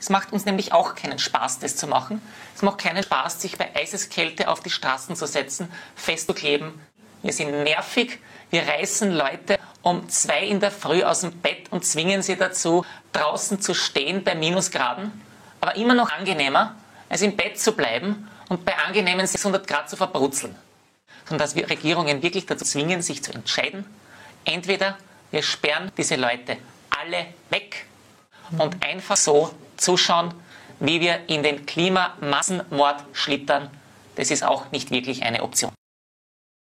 Es macht uns nämlich auch keinen Spaß, das zu machen. Es macht keinen Spaß, sich bei Eiseskälte auf die Straßen zu setzen, festzukleben. Wir sind nervig, wir reißen Leute um 2 in der Früh aus dem Bett und zwingen sie dazu, draußen zu stehen bei Minusgraden. Aber immer noch angenehmer, als im Bett zu bleiben und bei angenehmen 600 Grad zu verbrutzeln. Sondern dass wir Regierungen wirklich dazu zwingen, sich zu entscheiden. Entweder wir sperren diese Leute alle weg und einfach so zuschauen, wie wir in den Klimamassenmord schlittern. Das ist auch nicht wirklich eine Option.